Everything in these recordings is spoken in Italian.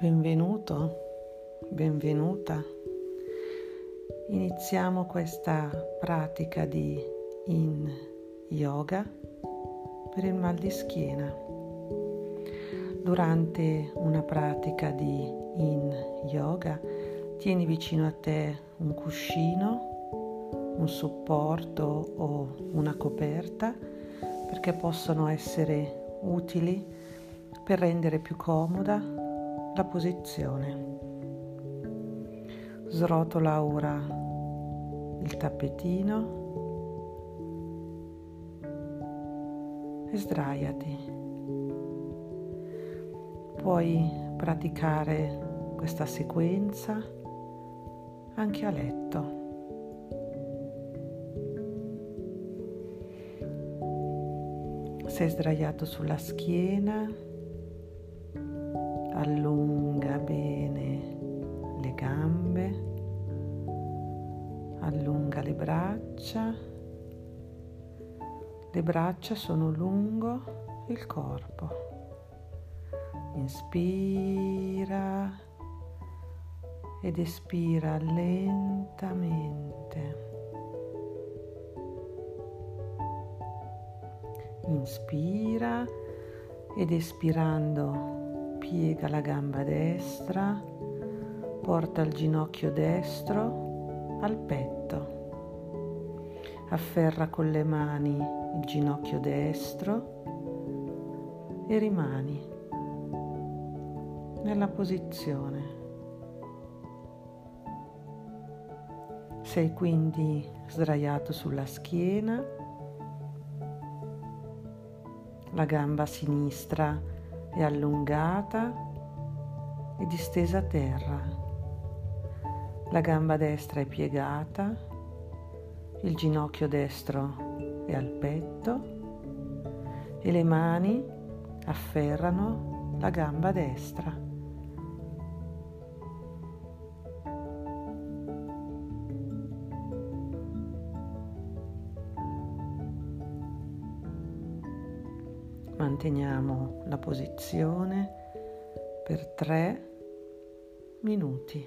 Benvenuto, benvenuta. Iniziamo questa pratica di Yin Yoga per il mal di schiena. Durante una pratica di Yin Yoga tieni vicino a te un cuscino, un supporto o una coperta perché possono essere utili per rendere più comoda la posizione. Srotola ora il tappetino e sdraiati. Puoi praticare questa sequenza anche a letto. Sei sdraiato sulla schiena, allunga bene le gambe, allunga le braccia sono lungo il corpo. Inspira ed espira lentamente. Inspira ed espirando piega la gamba destra, porta il ginocchio destro al petto. Afferra con le mani il ginocchio destro e rimani nella posizione. Sei quindi sdraiato sulla schiena, la gamba sinistra è allungata e distesa a terra. La gamba destra è piegata, il ginocchio destro è al petto e le mani afferrano la gamba destra. Manteniamo la posizione per 3 minuti.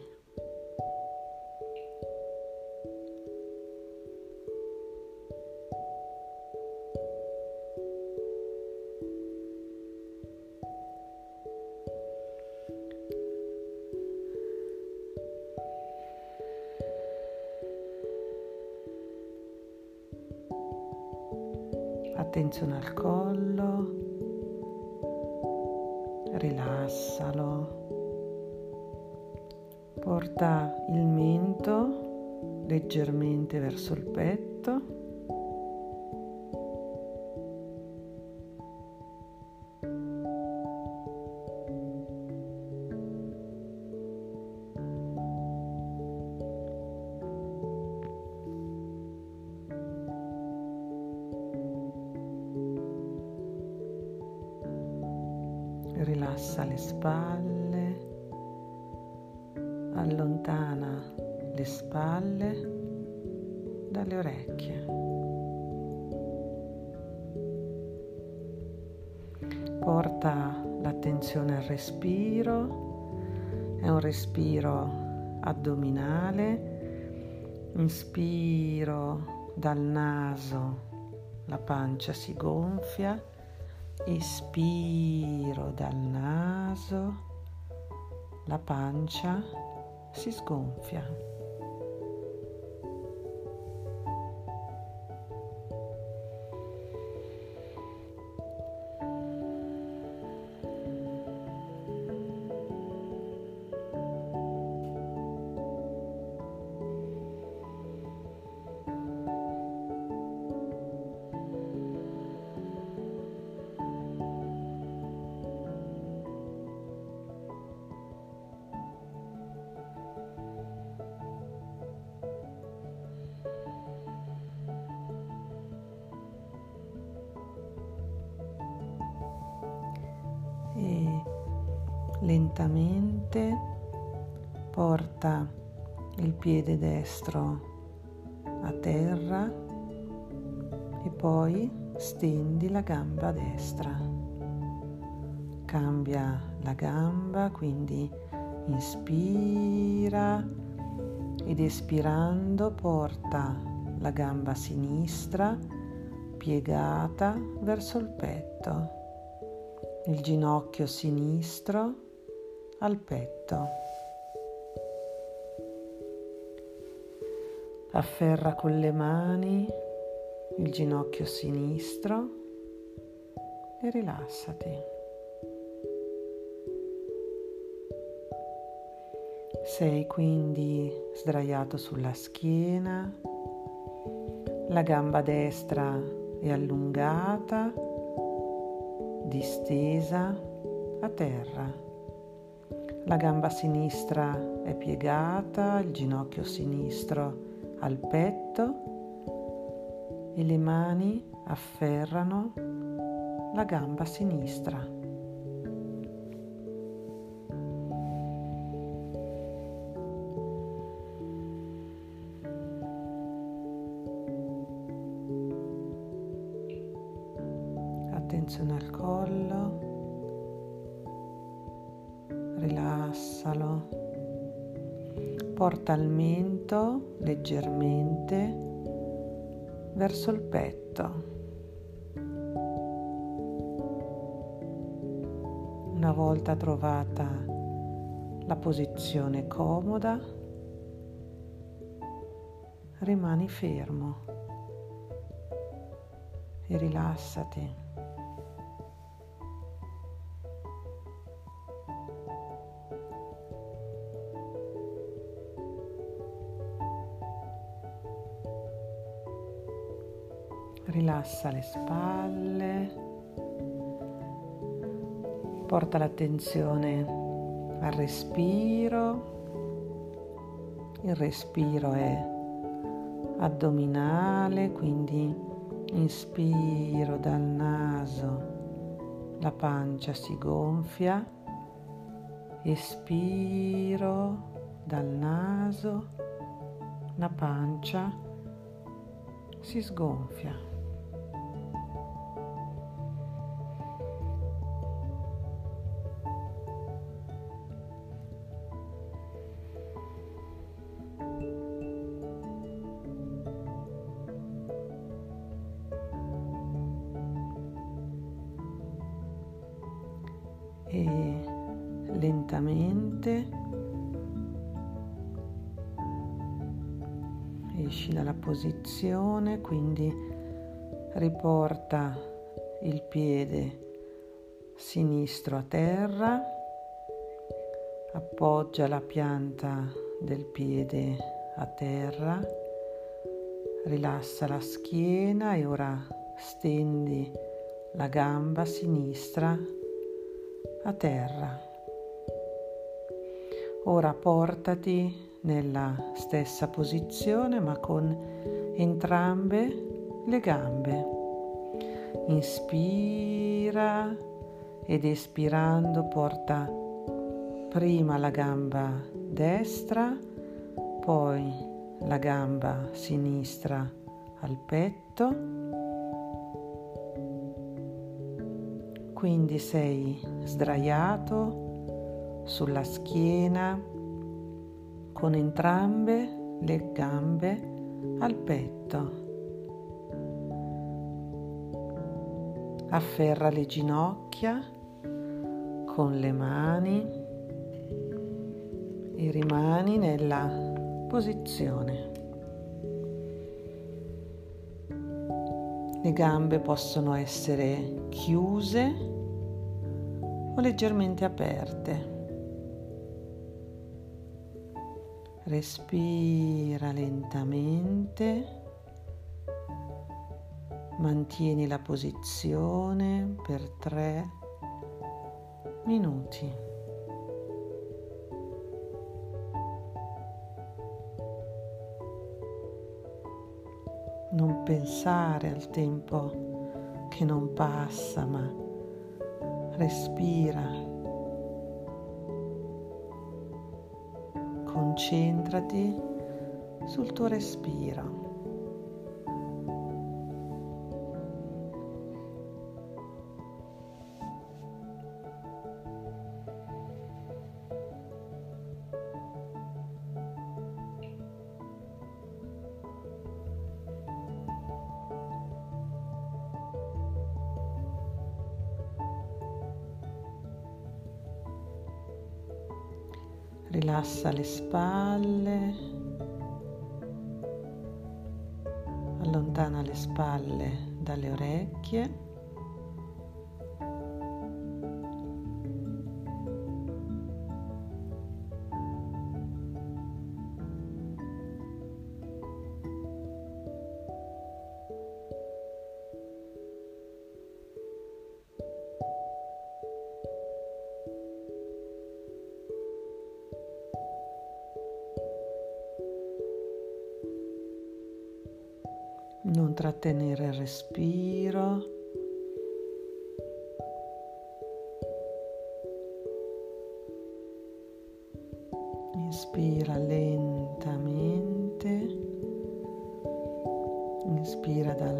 Attenzione al collo, rilassalo, porta il mento leggermente verso il petto, rilassa le spalle, allontana le spalle dalle orecchie. Porta l'attenzione al respiro, è un respiro addominale, inspiro dal naso, la pancia si gonfia, espiro dal naso, la pancia si sgonfia. E lentamente porta il piede destro a terra e poi stendi la gamba destra. Cambia la gamba, quindi Inspira ed espirando porta la gamba sinistra piegata verso il petto, il ginocchio sinistro al petto. Afferra con le mani il ginocchio sinistro e rilassati. Sei quindi sdraiato sulla schiena, la gamba destra è allungata, distesa a terra. La gamba sinistra è piegata, il ginocchio sinistro al petto e le mani afferrano la gamba sinistra. Attenzione al collo, rilassalo, porta il mento leggermente verso il petto. Una volta trovata la posizione comoda, rimani fermo e rilassati. Rilassa le spalle, porta l'attenzione al respiro. Il respiro è addominale, quindi inspiro dal naso, la pancia si gonfia, espiro dal naso, la pancia si sgonfia. E lentamente esci dalla posizione, quindi riporta il piede sinistro a terra, appoggia la pianta del piede a terra, rilassa la schiena e ora stendi la gamba sinistra a terra. Ora portati nella stessa posizione ma con entrambe le gambe. Inspira ed espirando porta prima la gamba destra, poi la gamba sinistra al petto. Quindi sei sdraiato sulla schiena con entrambe le gambe al petto. Afferra le ginocchia con le mani e rimani nella posizione. Le gambe possono essere chiuse o leggermente aperte. Respira lentamente, mantieni la posizione per 3 minuti. Non pensare al tempo che non passa, ma respira. Concentrati sul tuo respiro. Rilassa le spalle, allontana le spalle dalle orecchie. Non trattenere il respiro. Inspira lentamente. Inspira dal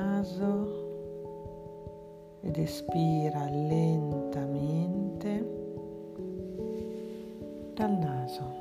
naso ed espira lentamente dal naso.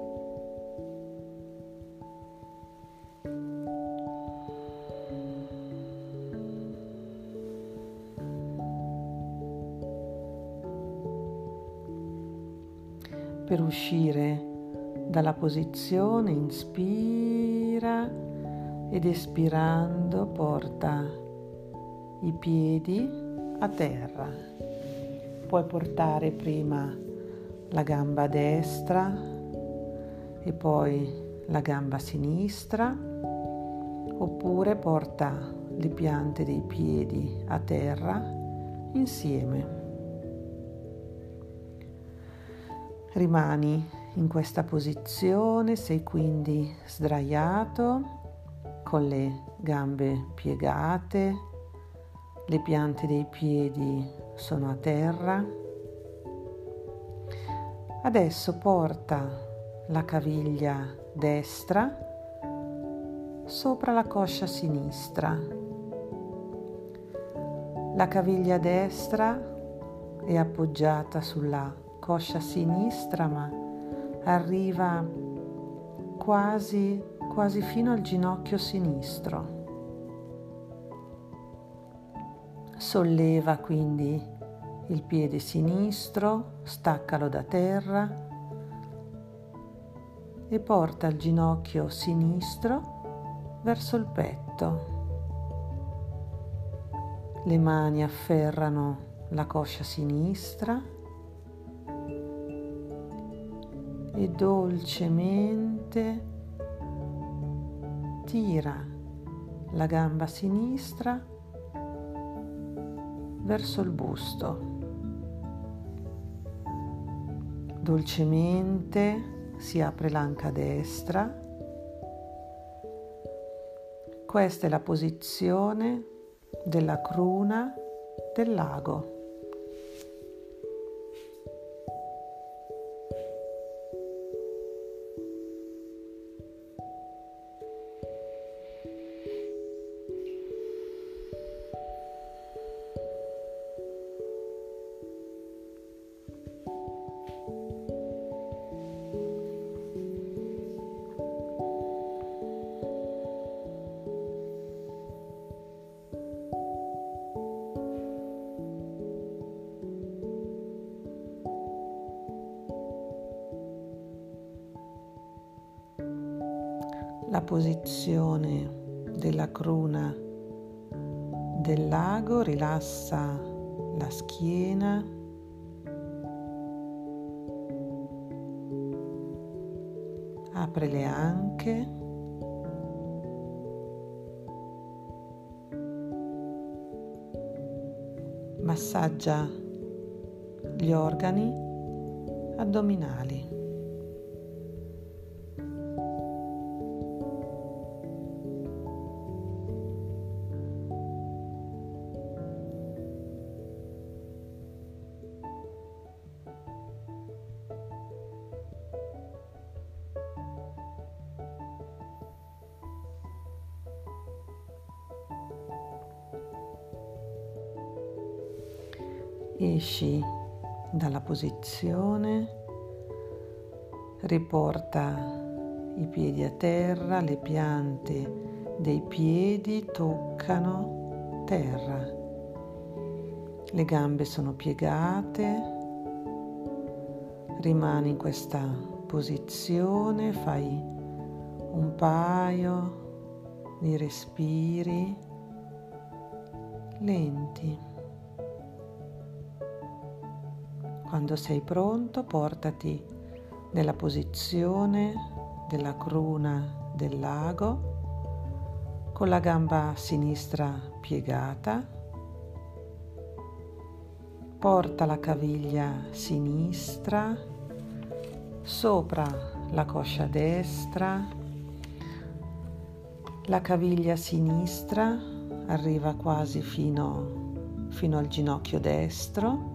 Per uscire dalla posizione, inspira ed espirando porta i piedi a terra. Puoi portare prima la gamba destra e poi la gamba sinistra, oppure porta le piante dei piedi a terra insieme. Rimani in questa posizione, sei quindi sdraiato con le gambe piegate, le piante dei piedi sono a terra. Adesso porta la caviglia destra sopra la coscia sinistra. La caviglia destra è appoggiata sulla coscia sinistra, ma arriva quasi fino al ginocchio sinistro. Solleva quindi il piede sinistro, staccalo da terra e porta il ginocchio sinistro verso il petto. Le mani afferrano la coscia sinistra e dolcemente tira la gamba sinistra verso il busto. Dolcemente si apre l'anca destra. Questa è la posizione della cruna del lago. La posizione della cruna del lago rilassa la schiena, apre le anche, massaggia gli organi addominali. Esci dalla posizione, riporta i piedi a terra, le piante dei piedi toccano terra, le gambe sono piegate, Rimani in questa posizione, fai un paio di respiri lenti. Quando sei pronto, portati nella posizione della cruna del lago con la gamba sinistra piegata. Porta la caviglia sinistra sopra la coscia destra. La caviglia sinistra arriva quasi fino al ginocchio destro.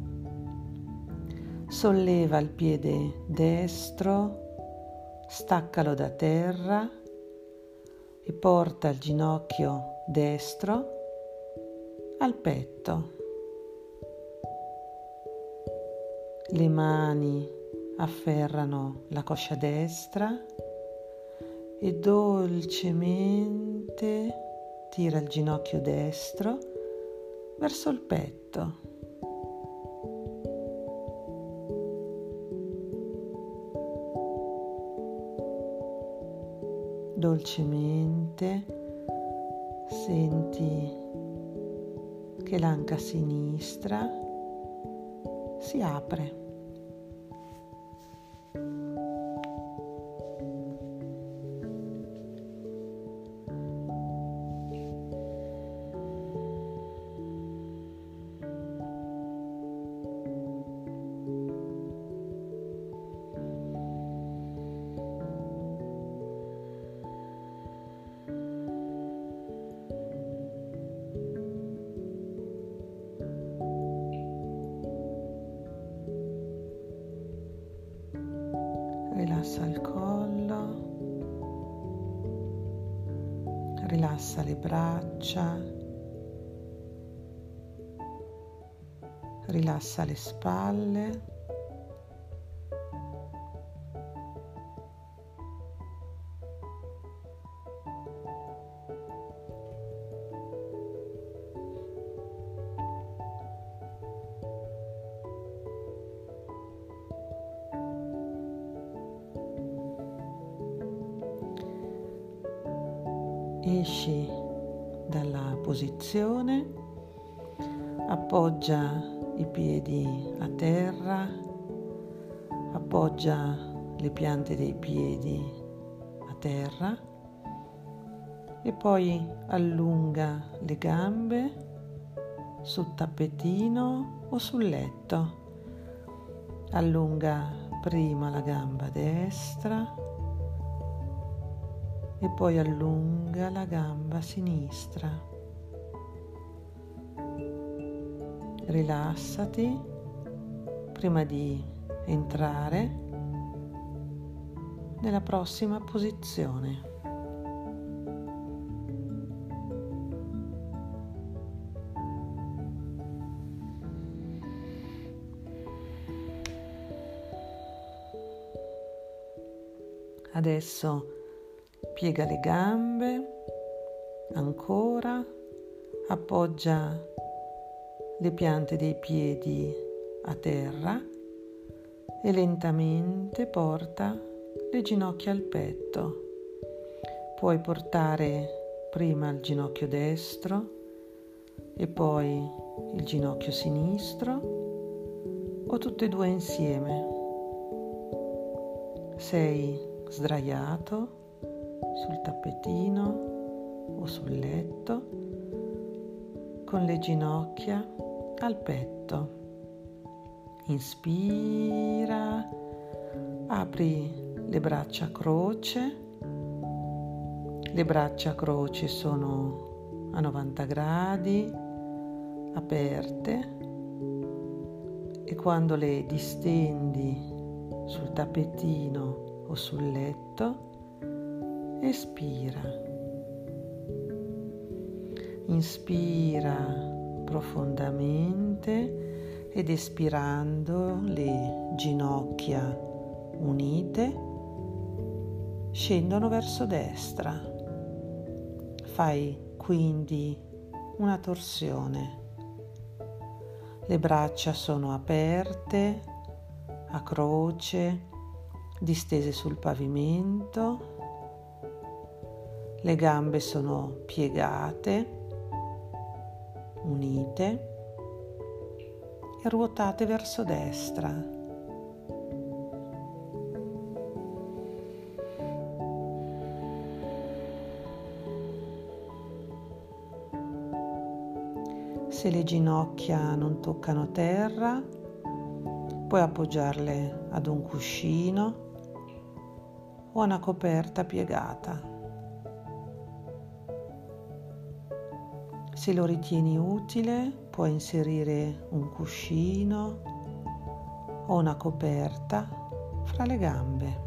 Solleva il piede destro, staccalo da terra e porta il ginocchio destro al petto. Le mani afferrano la coscia destra e dolcemente tira il ginocchio destro verso il petto. Dolcemente senti che l'anca sinistra si apre. Rilassa il collo, rilassa le braccia, rilassa le spalle. Esci dalla posizione, appoggia i piedi a terra, appoggia le piante dei piedi a terra e poi allunga le gambe sul tappetino o sul letto. Allunga prima la gamba destra e poi allunga la gamba sinistra. Rilassati prima di entrare nella prossima posizione. Adesso piega le gambe, ancora, appoggia le piante dei piedi a terra e lentamente porta le ginocchia al petto. Puoi portare prima il ginocchio destro e poi il ginocchio sinistro o tutte e due insieme. Sei sdraiato sul tappetino o sul letto con le ginocchia al petto. Inspira, apri le braccia a croce. Le braccia a croce sono a 90 gradi, aperte, e quando le distendi sul tappetino o sul letto, espira. Inspira profondamente ed espirando le ginocchia unite scendono verso destra. Fai quindi una torsione. Le braccia sono aperte, a croce, distese sul pavimento. Le gambe sono piegate, unite e ruotate verso destra. Se le ginocchia non toccano terra, puoi appoggiarle ad un cuscino o a una coperta piegata. Se lo ritieni utile, puoi inserire un cuscino o una coperta fra le gambe.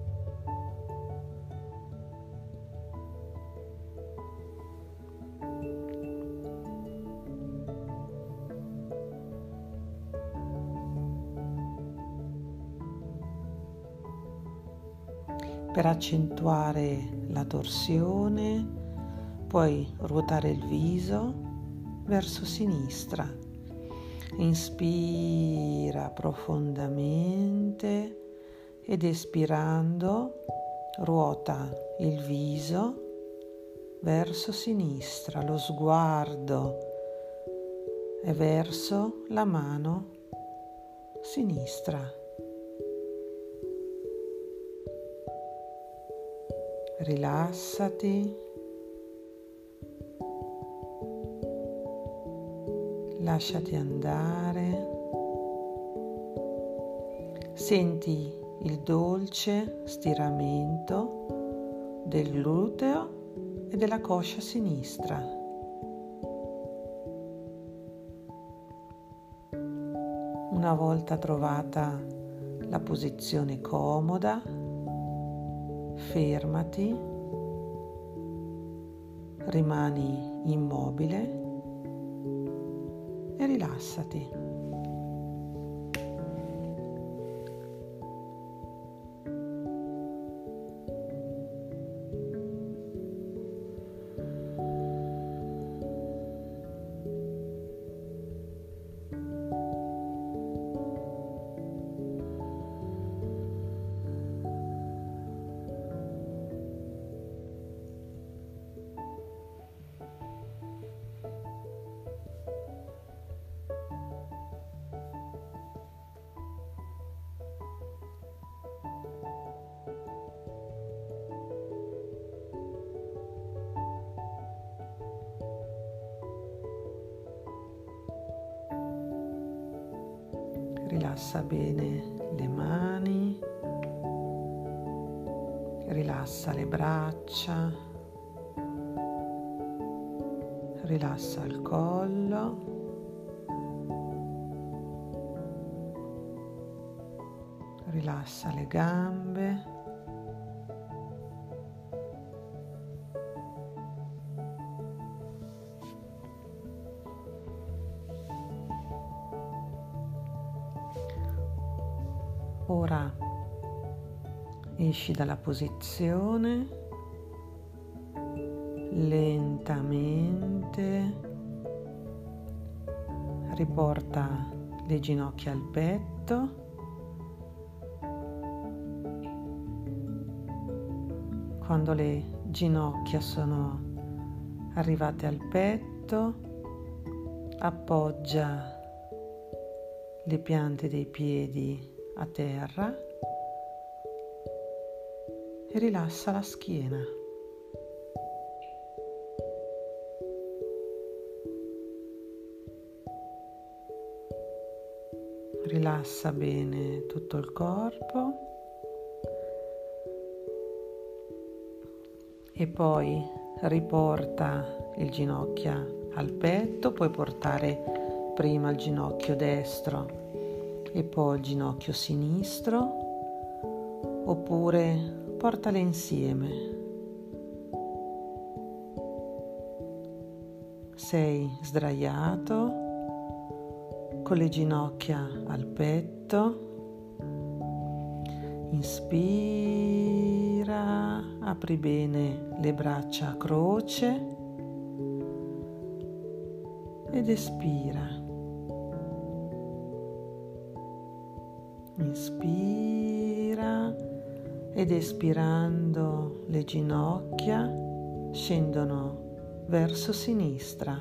Per accentuare la torsione, puoi ruotare il viso verso sinistra. Inspira profondamente ed espirando ruota il viso verso sinistra. Lo sguardo è verso la mano sinistra. Rilassati, lasciati andare, senti il dolce stiramento del gluteo e della coscia sinistra. Una volta trovata la posizione comoda, fermati, rimani immobile e rilassati. Rilassa bene le mani, rilassa le braccia, rilassa il collo, rilassa le gambe. Ora esci dalla posizione, lentamente riporta le ginocchia al petto, quando le ginocchia sono arrivate al petto, appoggia le piante dei piedi a terra e rilassa la schiena. Rilassa bene tutto il corpo e poi riporta il ginocchia al petto, puoi portare prima il ginocchio destro e poi il ginocchio sinistro, oppure portale insieme. Sei sdraiato con le ginocchia al petto. Inspira, apri bene le braccia a croce ed espira. Inspira ed espirando le ginocchia scendono verso sinistra.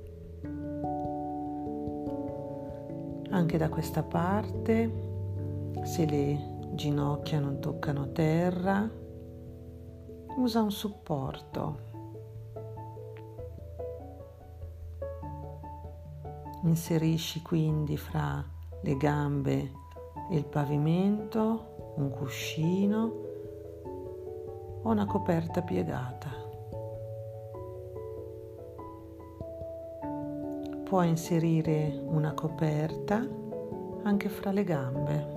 Anche da questa parte, se le ginocchia non toccano terra, usa un supporto. Inserisci quindi fra le gambe e il pavimento un cuscino o una coperta piegata. Puoi inserire una coperta anche fra le gambe.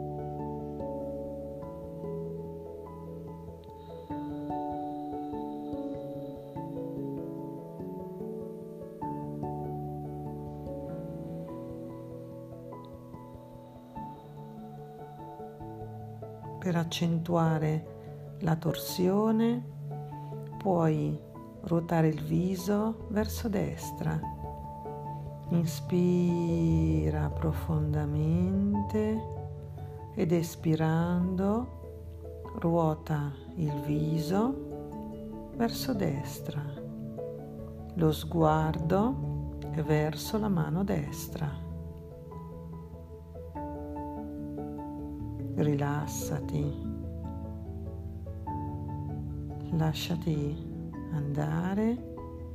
Per accentuare la torsione puoi ruotare il viso verso destra. Inspira profondamente ed espirando ruota il viso verso destra. Lo sguardo è verso la mano destra. Rilassati, lasciati andare,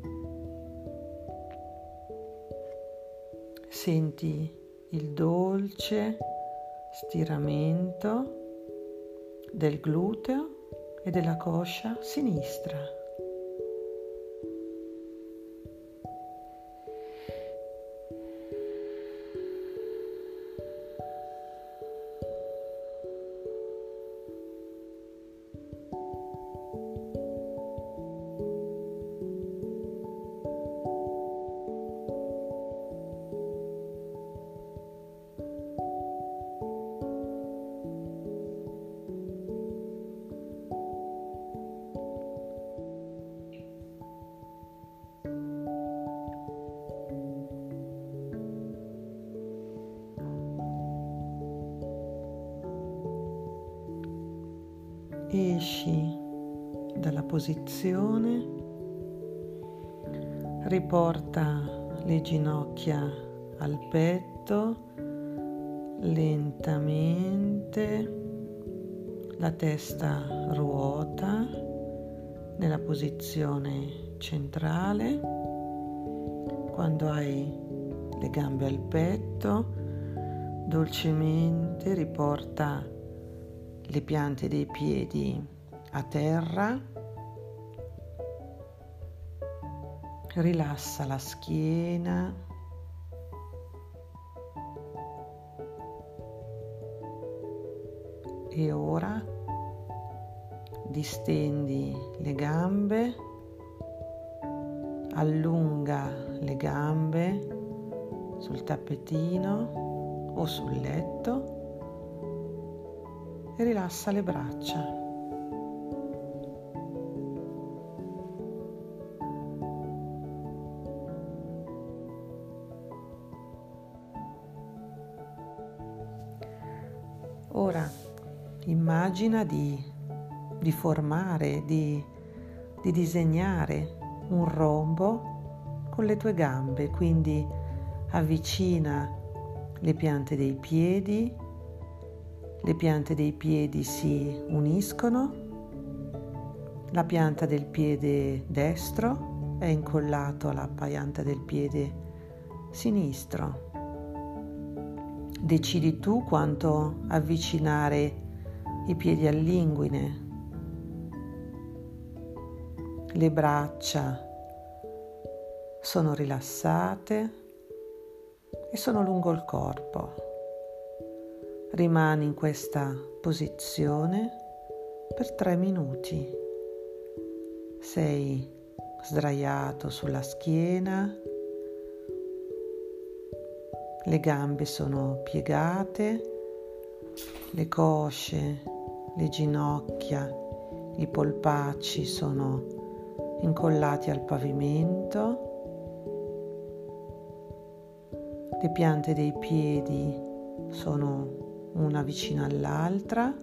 senti il dolce stiramento del gluteo e della coscia sinistra. Esci dalla posizione, riporta le ginocchia al petto, lentamente la testa ruota nella posizione centrale. Quando hai le gambe al petto, dolcemente riporta le piante dei piedi a terra, rilassa la schiena, e ora distendi le gambe, allunga le gambe sul tappetino o sul letto e rilassa le braccia. Ora immagina di formare, di disegnare un rombo con le tue gambe, quindi avvicina le piante dei piedi. Le piante dei piedi si uniscono, la pianta del piede destro è incollato alla pianta del piede sinistro. Decidi tu quanto avvicinare i piedi all'inguine. Le braccia sono rilassate e sono lungo il corpo. Rimani in questa posizione per 3 minuti. Sei sdraiato sulla schiena, le gambe sono piegate, le cosce, le ginocchia, i polpacci sono incollati al pavimento, le piante dei piedi sono una vicino all'altra.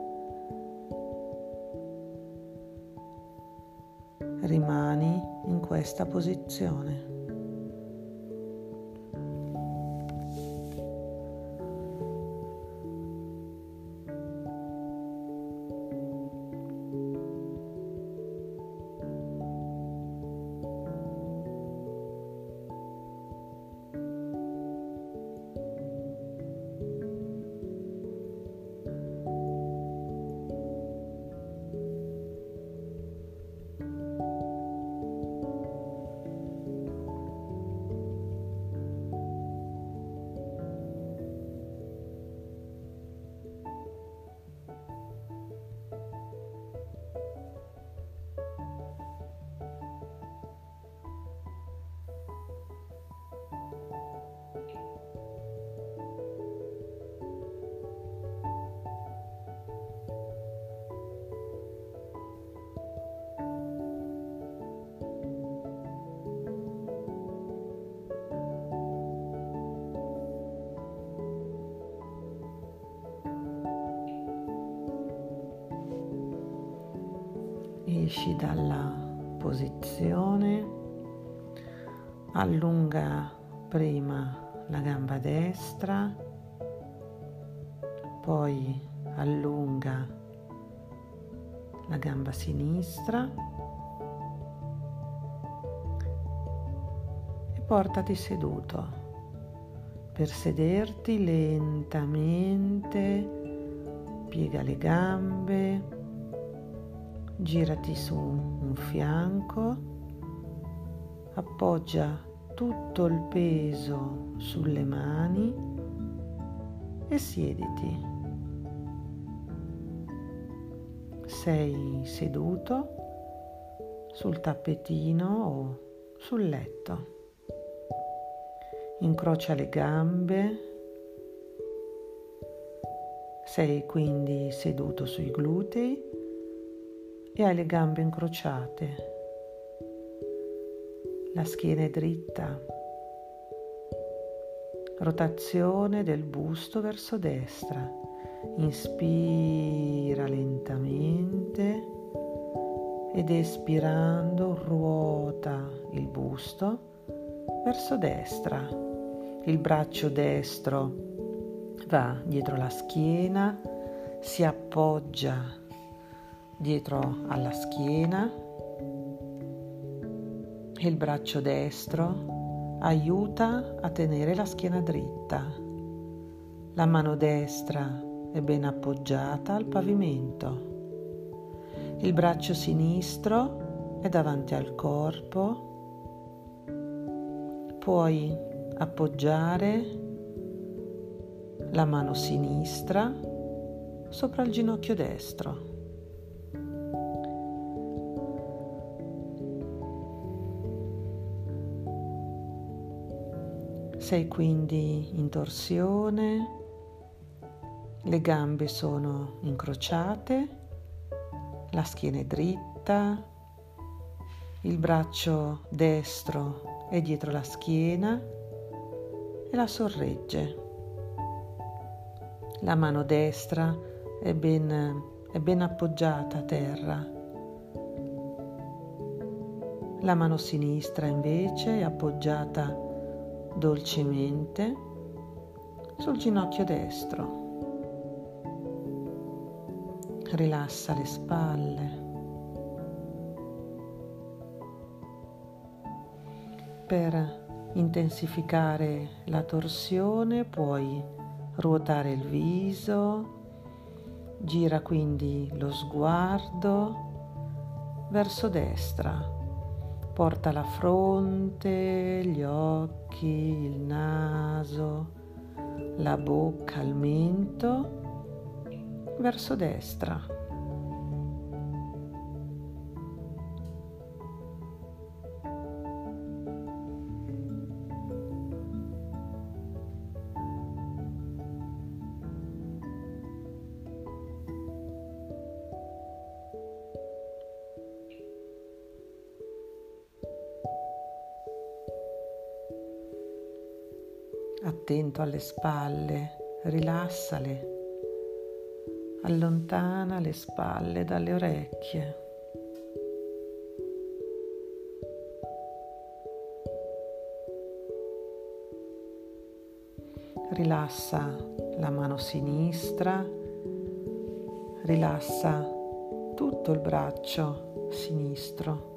Rimani in questa posizione. Esci dalla posizione, allunga prima la gamba destra, poi allunga la gamba sinistra e portati seduto. Per sederti lentamente, piega le gambe, girati su un fianco, appoggia tutto il peso sulle mani e siediti. Sei seduto sul tappetino o sul letto. Incrocia le gambe. Sei quindi seduto sui glutei e hai le gambe incrociate. La schiena è dritta. Rotazione del busto verso destra. Inspira lentamente ed espirando ruota il busto verso destra. Il braccio destro va dietro la schiena, si appoggia dietro alla schiena e il braccio destro aiuta a tenere la schiena dritta. La mano destra è ben appoggiata al pavimento. Il braccio sinistro è davanti al corpo. Puoi appoggiare la mano sinistra sopra il ginocchio destro. Sei quindi in torsione, le gambe sono incrociate, la schiena è dritta, il braccio destro è dietro la schiena e la sorregge. La mano destra è ben appoggiata a terra. La mano sinistra invece è appoggiata dolcemente sul ginocchio destro. Rilassa le spalle. Per intensificare la torsione puoi ruotare il viso, gira quindi lo sguardo verso destra. Porta la fronte, gli occhi, il naso, la bocca, il mento verso destra. Attento alle spalle, rilassale. Allontana le spalle dalle orecchie. Rilassa la mano sinistra, rilassa tutto il braccio sinistro.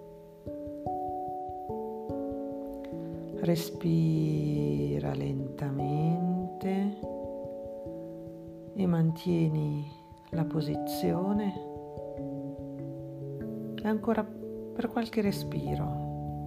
Respira lentamente e mantieni la posizione e ancora per qualche respiro.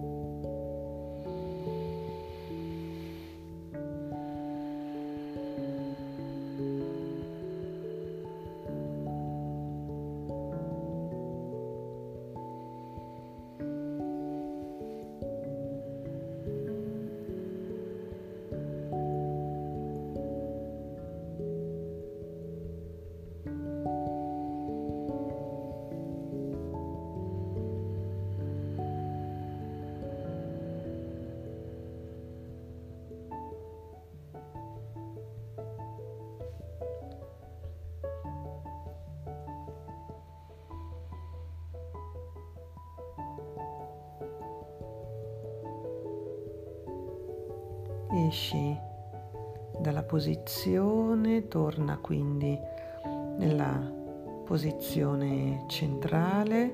Esci dalla posizione, torna quindi nella posizione centrale,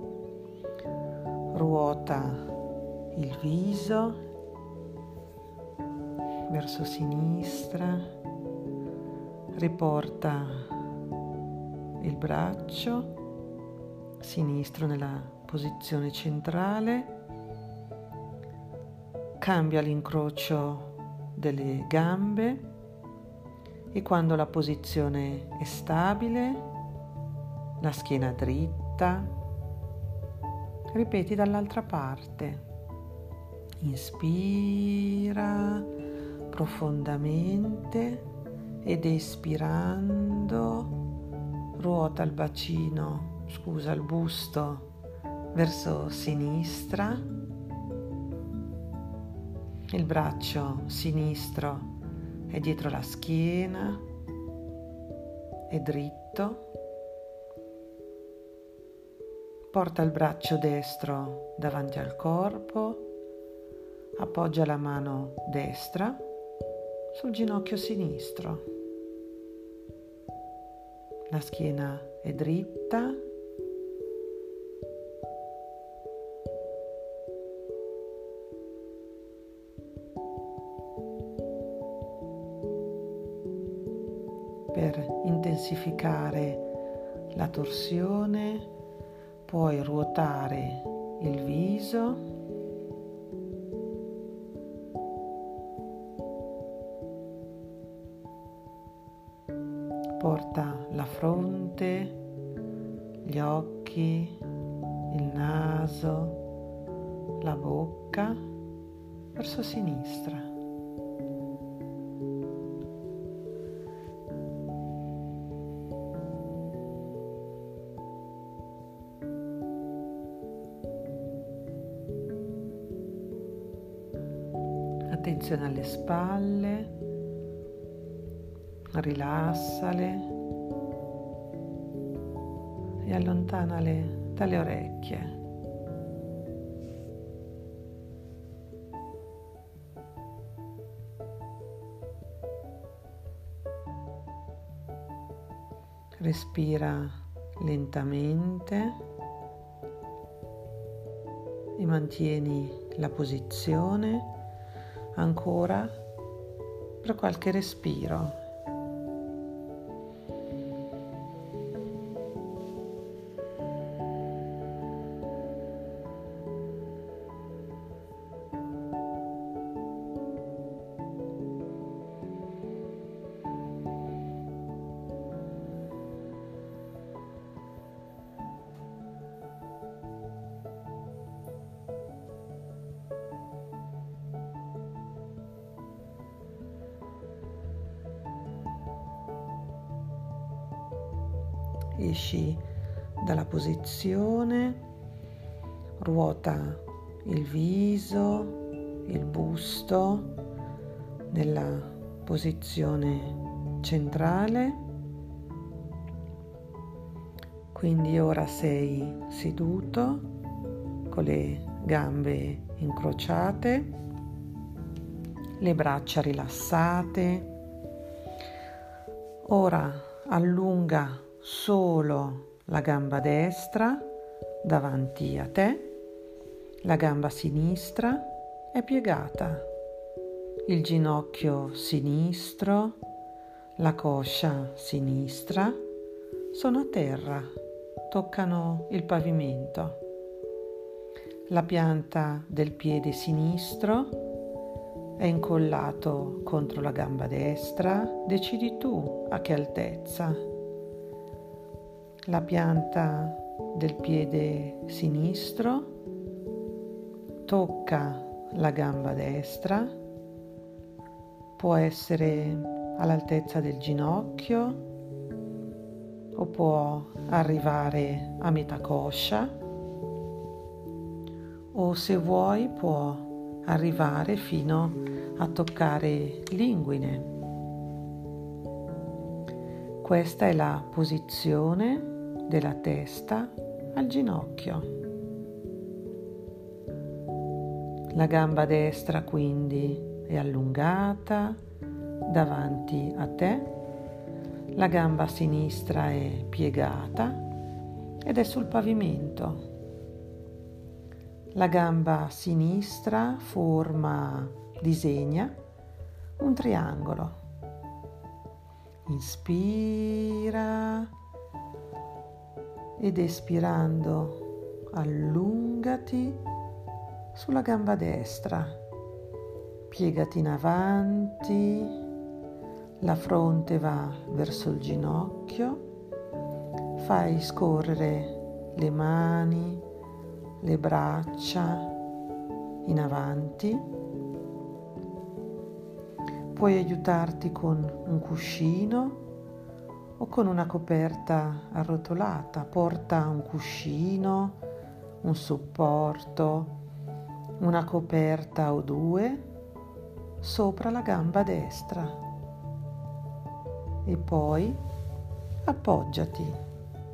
ruota il viso verso sinistra, riporta il braccio sinistro nella posizione centrale, cambia l'incrocio delle gambe e quando la posizione è stabile, la schiena dritta, ripeti dall'altra parte. Inspira profondamente ed espirando ruota il il busto verso sinistra. Il braccio sinistro è dietro la schiena, è dritto. Porta il braccio destro davanti al corpo, appoggia la mano destra sul ginocchio sinistro. La schiena è dritta. Per intensificare la torsione puoi ruotare il viso, porta la fronte, gli occhi, il naso, la bocca verso sinistra. Attenzione alle spalle, rilassale e allontanale dalle orecchie. Respira lentamente e mantieni la posizione ancora per qualche respiro. Esci dalla posizione, ruota il viso, il busto nella posizione centrale, Quindi ora sei seduto con le gambe incrociate, le braccia rilassate. Ora allunga solo la gamba destra davanti a te, la gamba sinistra è piegata, il ginocchio sinistro, la coscia sinistra sono a terra, toccano il pavimento. La pianta del piede sinistro è incollato contro la gamba destra, decidi tu a che altezza. La pianta del piede sinistro tocca la gamba destra, può essere all'altezza del ginocchio o può arrivare a metà coscia, o se vuoi può arrivare fino a toccare l'inguine. Questa è la posizione della testa al ginocchio. La gamba destra quindi è allungata davanti a te, la gamba sinistra è piegata ed è sul pavimento. La gamba sinistra disegna un triangolo. Inspira ed espirando allungati sulla gamba destra, piegati in avanti, la fronte va verso il ginocchio, fai scorrere le mani, le braccia in avanti. Puoi aiutarti con un cuscino o con una coperta arrotolata. Porta un cuscino, un supporto, una coperta o due sopra la gamba destra e poi appoggiati.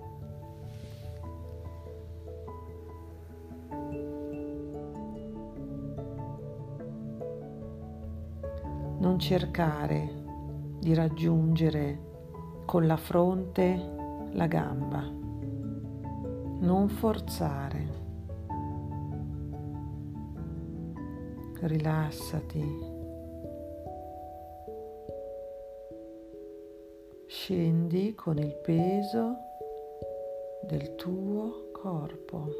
Non cercare di raggiungere con la fronte la gamba, non forzare. Rilassati, scendi con il peso del tuo corpo.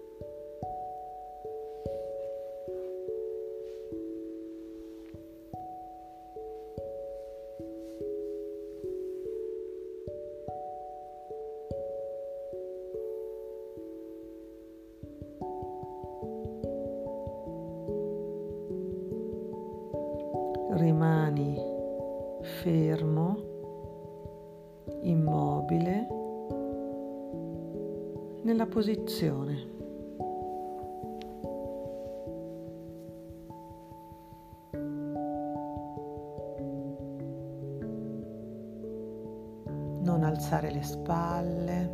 Rimani fermo, immobile, nella posizione. Non alzare le spalle.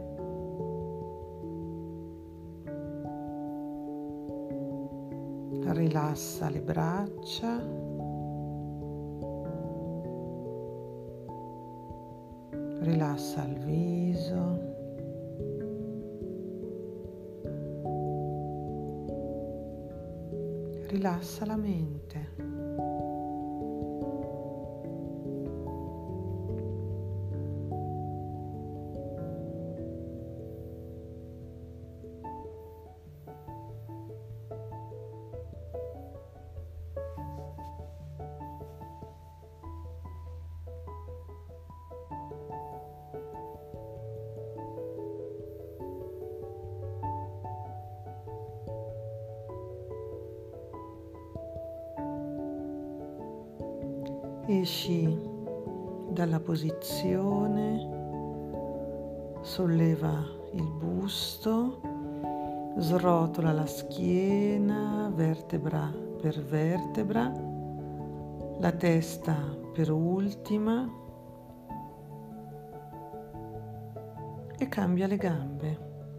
Rilassa le braccia. Rilassa il viso, rilassa la mente. Esci dalla posizione, solleva il busto, srotola la schiena, vertebra per vertebra, la testa per ultima, e cambia le gambe.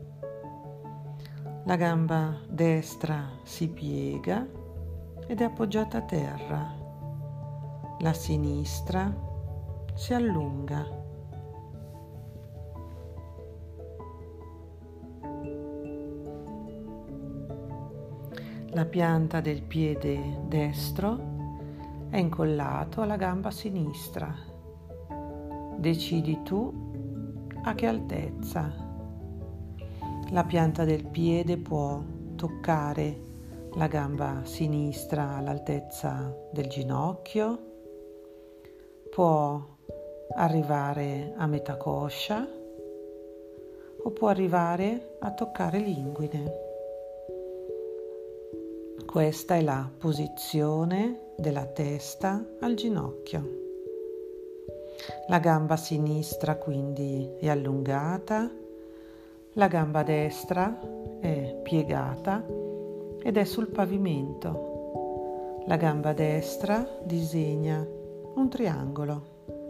La gamba destra si piega ed è appoggiata a terra. La sinistra si allunga. La pianta del piede destro è incollato alla gamba sinistra. Decidi tu a che altezza. La pianta del piede può toccare la gamba sinistra all'altezza del ginocchio, può arrivare a metà coscia o può arrivare a toccare l'inguine. Questa è la posizione della testa al ginocchio. La gamba sinistra quindi è allungata, la gamba destra è piegata ed è sul pavimento. La gamba destra disegna un triangolo.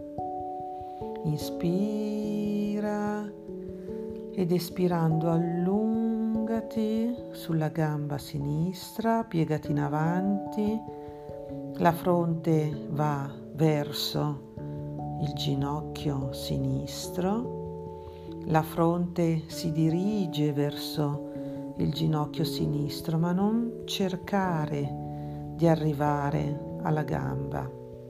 Inspira ed espirando allungati sulla gamba sinistra, piegati in avanti, la fronte va verso il ginocchio sinistro, la fronte si dirige verso il ginocchio sinistro, ma non cercare di arrivare alla gamba.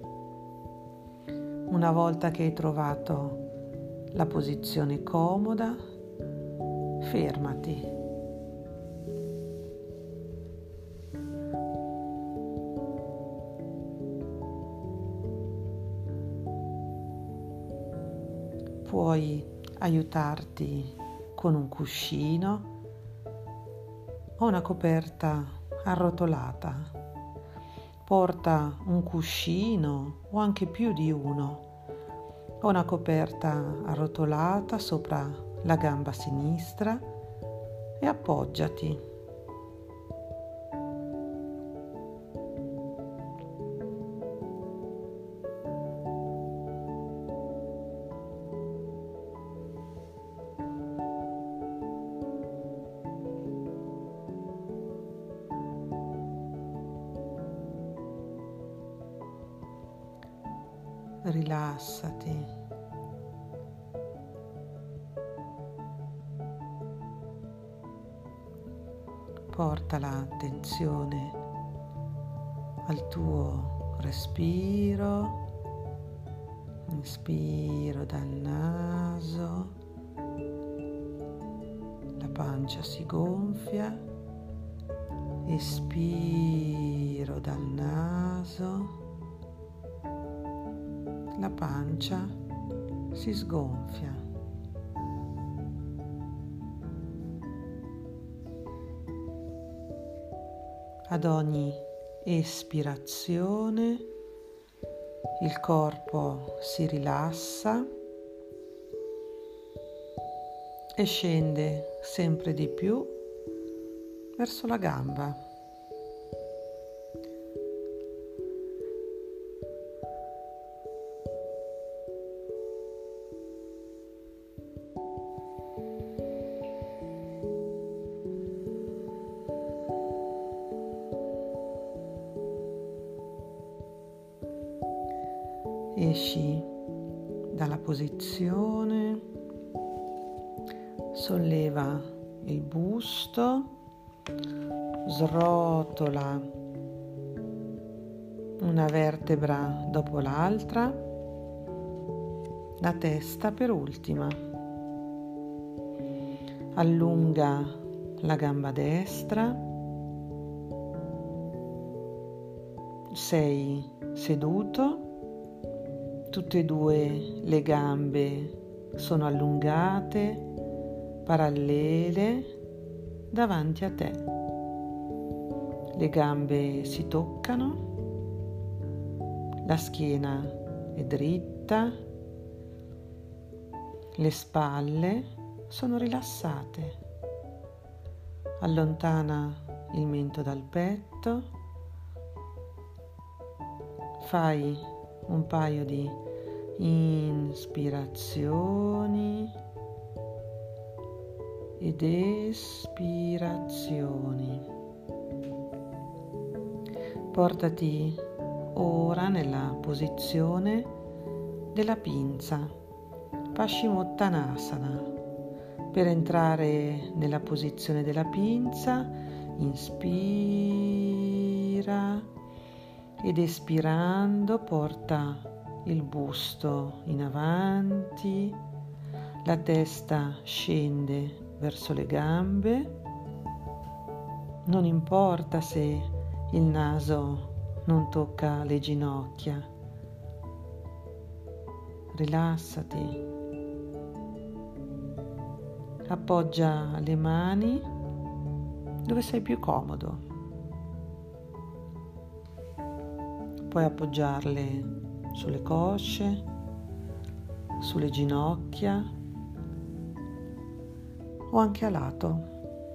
Una volta che hai trovato la posizione comoda, fermati. Puoi aiutarti con un cuscino o una coperta arrotolata. Porta un cuscino o anche più di uno o una coperta arrotolata sopra la gamba sinistra e appoggiati. Rilassati. Porta l'attenzione al tuo respiro. Inspiro dal naso, la pancia si gonfia. Espiro dal naso, la pancia si sgonfia. Ad ogni espirazione il corpo si rilassa e scende sempre di più verso la gamba. Esci dalla posizione, solleva il busto, srotola una vertebra dopo l'altra, la testa per ultima. Allunga la gamba destra, sei seduto. Tutte e due le gambe sono allungate, parallele, davanti a te. Le gambe si toccano, la schiena è dritta, le spalle sono rilassate. Allontana il mento dal petto, fai un paio di inspirazioni ed espirazioni. Portati ora nella posizione della pinza, Paschimottanasana. Per entrare nella posizione della pinza, inspira ed espirando porta il busto in avanti, la testa scende verso le gambe, non importa se il naso non tocca le ginocchia, rilassati. Appoggia le mani dove sei più comodo. Puoi appoggiarle sulle cosce, sulle ginocchia o anche a lato.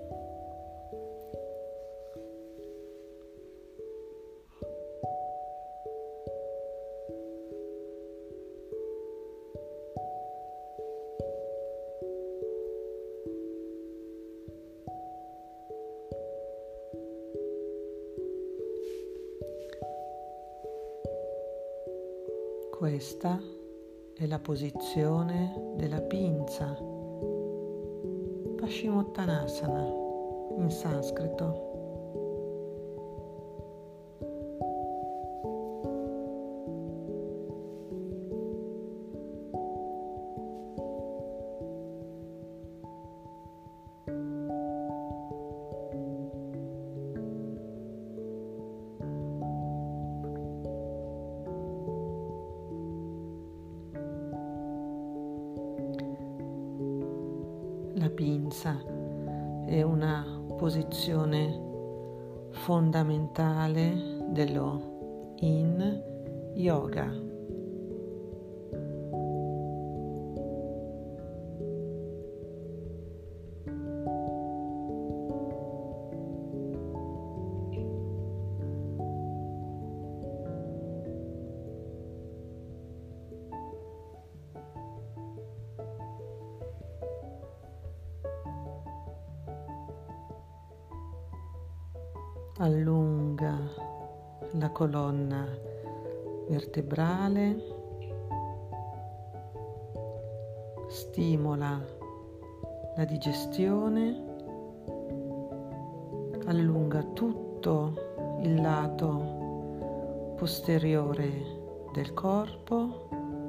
Questa è la posizione della pinza, Paschimottanasana in sanscrito. La pinza è una posizione fondamentale dello Yin Yoga. Allunga la colonna vertebrale, stimola la digestione, allunga tutto il lato posteriore del corpo,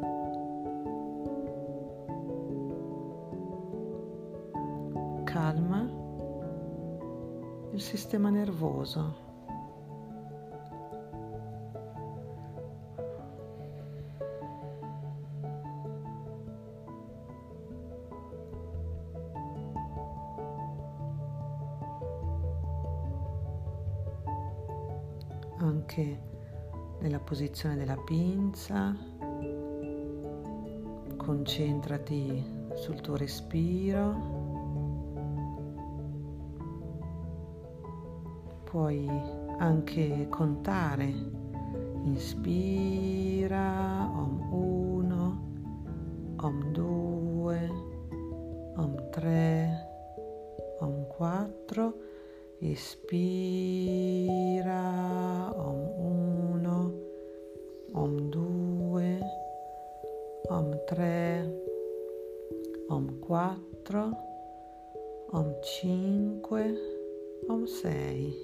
calma il sistema nervoso. Anche nella posizione della pinza, concentrati sul tuo respiro. Puoi anche contare, inspira, Om 1, Om 2, Om 3, Om 4, espira, Om 1, Om 2, Om 3, Om 4, Om 5, Om 6.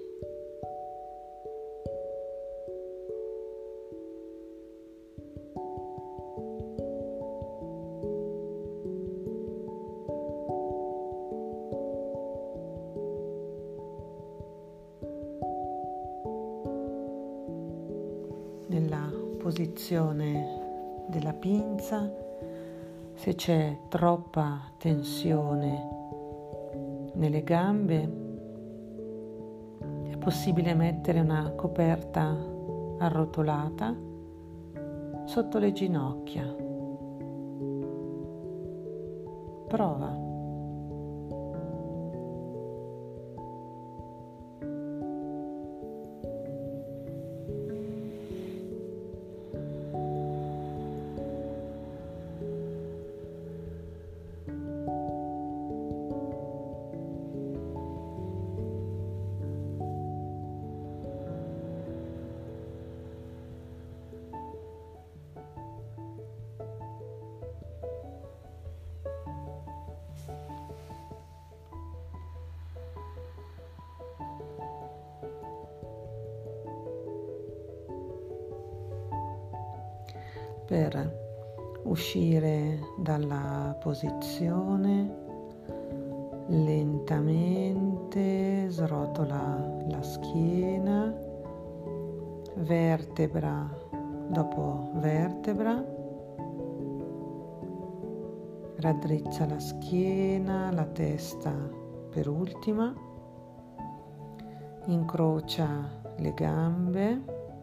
Nella posizione della pinza, se c'è troppa tensione nelle gambe, è possibile mettere una coperta arrotolata sotto le ginocchia. Prova. per uscire dalla posizione. Lentamente srotola la schiena, vertebra dopo vertebra, raddrizza la schiena, la testa per ultima, incrocia le gambe,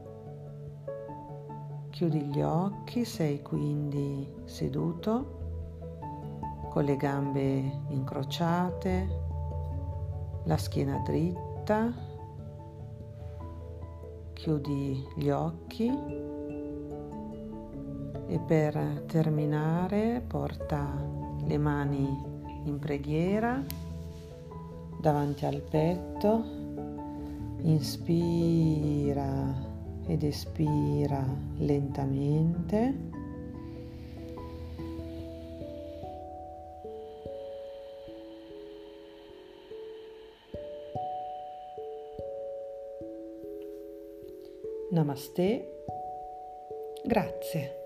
chiudi gli occhi, sei quindi seduto con le gambe incrociate, la schiena dritta, chiudi gli occhi e per terminare porta le mani in preghiera davanti al petto, inspira ed espira lentamente. Namaste, grazie.